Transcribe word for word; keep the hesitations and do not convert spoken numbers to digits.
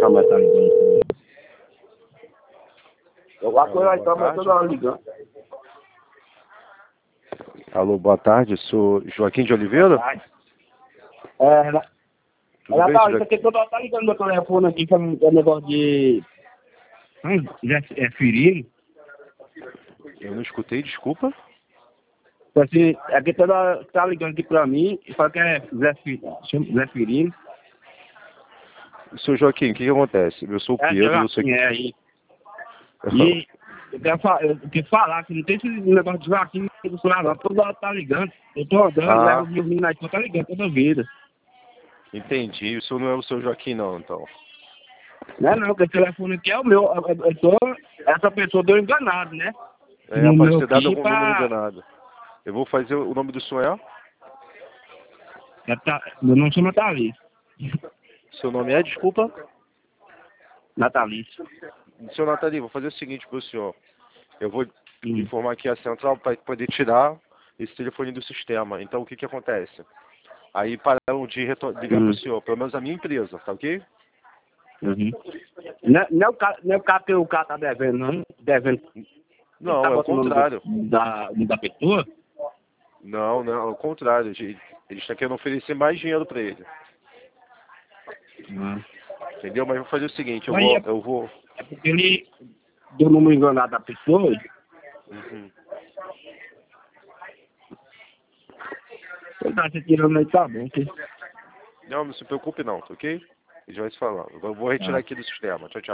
nunca mais tá ligando. Eu acho que Alô, vai boa estar toda hora ligando. Alô, boa tarde, sou Joaquim de Oliveira. É, ela, Tudo ela bem, tá, senhor? isso aqui toda hora tá ligando meu telefone aqui, que é um é um negócio de... Hum, é, é ferido. Eu não escutei, desculpa. Assim, aqui toda hora tá ligando aqui pra mim e fala que é Zé, Fi- chama Zé Firino. Seu Joaquim, o que, que acontece? Eu sou o É, Pedro, eu Joaquim, sei é aí. E eu quero, fa eu quero falar que não tem esse negócio de Joaquim no celular, não. Toda hora tá ligando. Eu tô andando, Ah. levo meus meninos aí, tá ligando toda vida. Entendi, o senhor não é o seu Joaquim não, então. Não é não, que o telefone aqui é o meu. Eu, eu, eu tô, essa pessoa deu enganado, né? É, No pode meu ter dado aqui algum número pra... enganado. Eu vou fazer o nome do senhor é? É, tá, meu nome chama Natalício. Seu nome é, desculpa? Natalício. Seu Nathalie, vou fazer o seguinte pro senhor. Eu vou Hum. informar aqui a central para poder tirar esse telefone do sistema. Então, o que que acontece? Aí pararam de retor- ligar Hum. pro senhor, pelo menos a minha empresa, tá ok? Uhum. Não, é- não, é o cara, não é o cara que o cara tá devendo, não. Devendo. Ele Não, tá é o botando o nome contrário. do- da, da pessoa? Não, não, é o contrário. Eles estão querendo oferecer mais dinheiro para ele. Hum. Entendeu? Mas eu vou fazer o seguinte, eu Aí vou... é, Eu vou... é porque ele deu o número enganado da pessoa. Uhum. Ele tá se tirando aí, tá bom. Que... Não, não se preocupe não, tá ok? A gente vai se falando. Eu vou retirar Ah. aqui do sistema. Tchau, tchau.